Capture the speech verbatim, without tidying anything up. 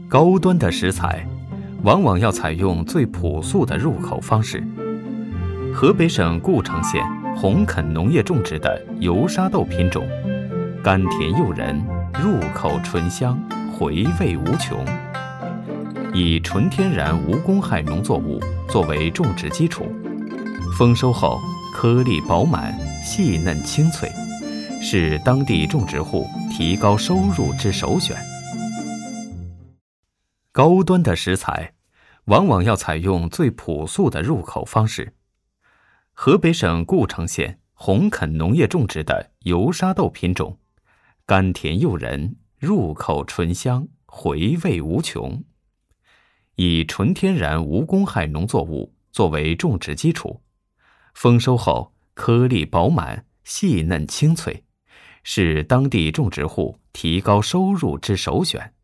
高端的食材往往要采用最朴素的入口方式。河北省故城县红垦农业种植的油沙豆品种，甘甜诱人，入口醇香，回味无穷。以纯天然无公害农作物作为种植基础，丰收后颗粒饱满，细嫩清脆，是当地种植户提高收入之首选。高端的食材往往要采用最朴素的入口方式。河北省故城县红垦农业种植的油沙豆品种，甘甜诱人，入口醇香，回味无穷。以纯天然无公害农作物作为种植基础，丰收后颗粒饱满，细嫩清脆，是当地种植户提高收入之首选。